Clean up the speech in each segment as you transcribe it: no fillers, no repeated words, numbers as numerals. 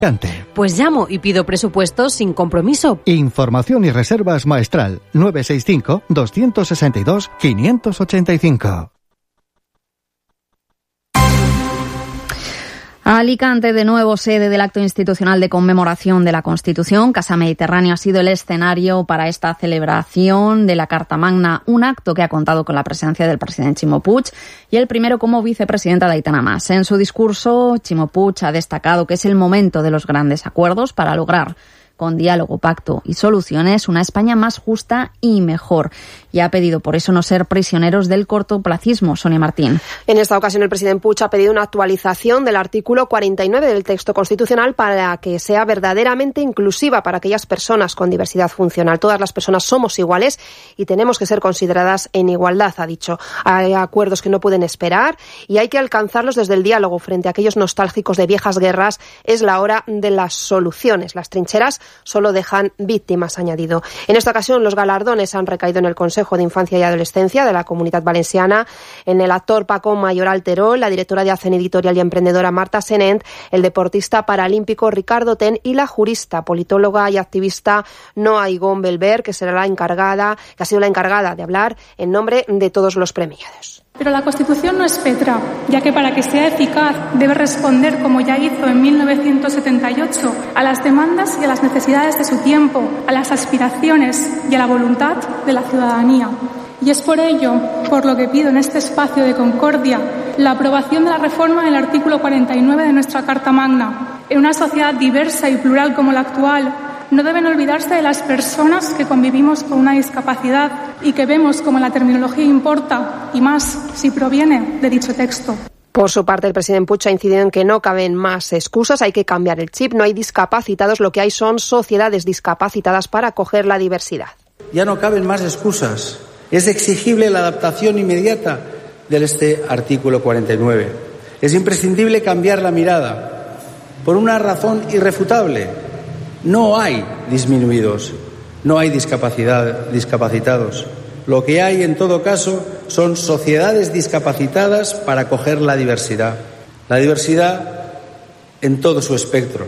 Pues llamo y pido presupuestos sin compromiso. Información y reservas Maestral 965 262 585. Alicante, de nuevo sede del acto institucional de conmemoración de la Constitución. Casa Mediterráneo ha sido el escenario para esta celebración de la Carta Magna, un acto que ha contado con la presencia del presidente Ximo Puig y el primero como vicepresidenta de Aitana Mas. En su discurso, Ximo Puig ha destacado que es el momento de los grandes acuerdos para lograr, con diálogo, pacto y soluciones, una España más justa y mejor. Y ha pedido por eso no ser prisioneros del cortoplacismo. Sonia Martín. En esta ocasión el presidente Puig ha pedido una actualización del artículo 49 del texto constitucional para que sea verdaderamente inclusiva para aquellas personas con diversidad funcional. Todas las personas somos iguales y tenemos que ser consideradas en igualdad, ha dicho. Hay acuerdos que no pueden esperar y hay que alcanzarlos desde el diálogo. Frente a aquellos nostálgicos de viejas guerras, es la hora de las soluciones. Las trincheras solo dejan víctimas, ha añadido. En esta ocasión los galardones han recaído en el Consejo de Infancia y Adolescencia de la Comunitat Valenciana, en el actor Paco Mayoral Terol, la directora de Acen Editorial y emprendedora Marta Senent, el deportista paralímpico Ricardo Ten y la jurista, politóloga y activista Noa Igón Belver, que ha sido la encargada de hablar en nombre de todos los premiados. Pero la Constitución no es Petra, ya que para que sea eficaz debe responder, como ya hizo en 1978, a las demandas y a las necesidades de su tiempo, a las aspiraciones y a la voluntad de la ciudadanía. Y es por ello, por lo que pido en este espacio de concordia, la aprobación de la reforma del artículo 49 de nuestra Carta Magna. En una sociedad diversa y plural como la actual, no deben olvidarse de las personas que convivimos con una discapacidad y que vemos como la terminología importa, y más si proviene de dicho texto. Por su parte, el presidente Puig ha incidido en que no caben más excusas, hay que cambiar el chip, no hay discapacitados, lo que hay son sociedades discapacitadas para acoger la diversidad. Ya no caben más excusas. Es exigible la adaptación inmediata de este artículo 49. Es imprescindible cambiar la mirada por una razón irrefutable. No hay disminuidos, no hay discapacitados. Lo que hay, en todo caso, son sociedades discapacitadas para acoger la diversidad. La diversidad en todo su espectro.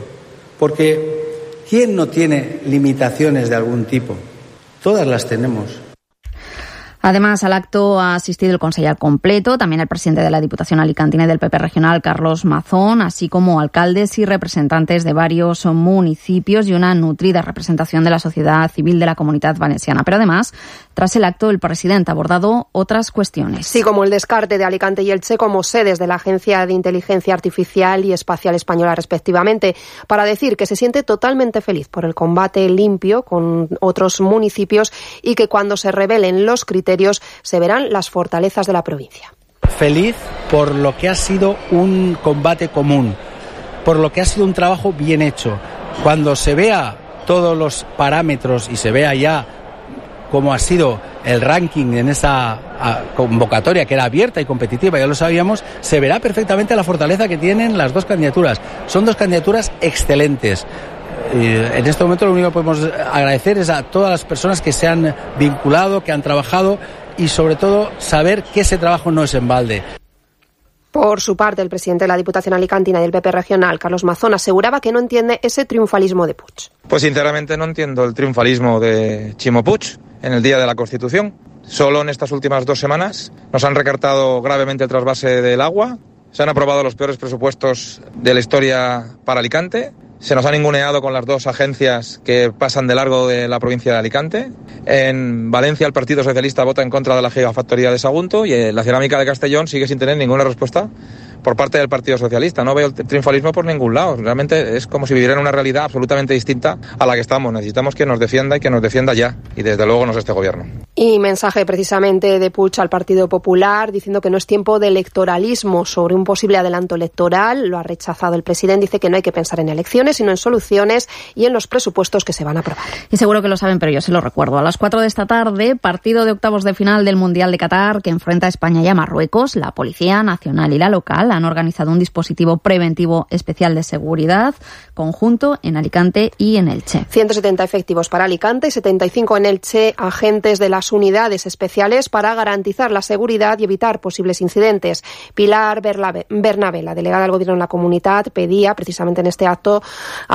Porque ¿quién no tiene limitaciones de algún tipo? Todas las tenemos. Además, al acto ha asistido el conseller completo, también el presidente de la Diputación alicantina y del PP regional, Carlos Mazón, así como alcaldes y representantes de varios municipios y una nutrida representación de la sociedad civil de la Comunitat Valenciana. Pero además, tras el acto, el presidente ha abordado otras cuestiones. Sí, como el descarte de Alicante y Elche como sedes de la Agencia de Inteligencia Artificial y Espacial Española, respectivamente, para decir que se siente totalmente feliz por el combate limpio con otros municipios y que cuando se revelen los criterios se verán las fortalezas de la provincia. Feliz por lo que ha sido un combate común, por lo que ha sido un trabajo bien hecho. Cuando se vea todos los parámetros y se vea ya cómo ha sido el ranking en esa convocatoria, que era abierta y competitiva, ya lo sabíamos, se verá perfectamente la fortaleza que tienen las dos candidaturas. Son dos candidaturas excelentes. En este momento lo único que podemos agradecer es a todas las personas que se han vinculado, que han trabajado y sobre todo saber que ese trabajo no es en balde. Por su parte, el presidente de la Diputación alicantina y del PP regional, Carlos Mazón, aseguraba que no entiende ese triunfalismo de Puig. Pues sinceramente no entiendo el triunfalismo de Ximo Puig en el Día de la Constitución. Solo en estas últimas 2 semanas nos han recortado gravemente el trasvase del agua, se han aprobado los peores presupuestos de la historia para Alicante. Se nos ha ninguneado con las 2 agencias que pasan de largo de la provincia de Alicante. En Valencia el Partido Socialista vota en contra de la gigafactoría de Sagunto y la cerámica de Castellón sigue sin tener ninguna respuesta por parte del Partido Socialista. No veo el triunfalismo por ningún lado. Realmente es como si viviera en una realidad absolutamente distinta a la que estamos. Necesitamos que nos defienda y que nos defienda ya. Y desde luego no es este gobierno. Y mensaje precisamente de Puig al Partido Popular diciendo que no es tiempo de electoralismo sobre un posible adelanto electoral. Lo ha rechazado el presidente. Dice que no hay que pensar en elecciones, sino en soluciones y en los presupuestos que se van a aprobar. Y seguro que lo saben, pero yo se lo recuerdo. A las 4 de esta tarde, partido de octavos de final del Mundial de Qatar que enfrenta a España y a Marruecos. La Policía Nacional y la local han organizado un dispositivo preventivo especial de seguridad conjunto en Alicante y en Elche. 170 efectivos para Alicante y 75 en Elche, agentes de la las unidades especiales para garantizar la seguridad y evitar posibles incidentes. Pilar Bernabé, la delegada del Gobierno en la Comunitat, pedía precisamente en este acto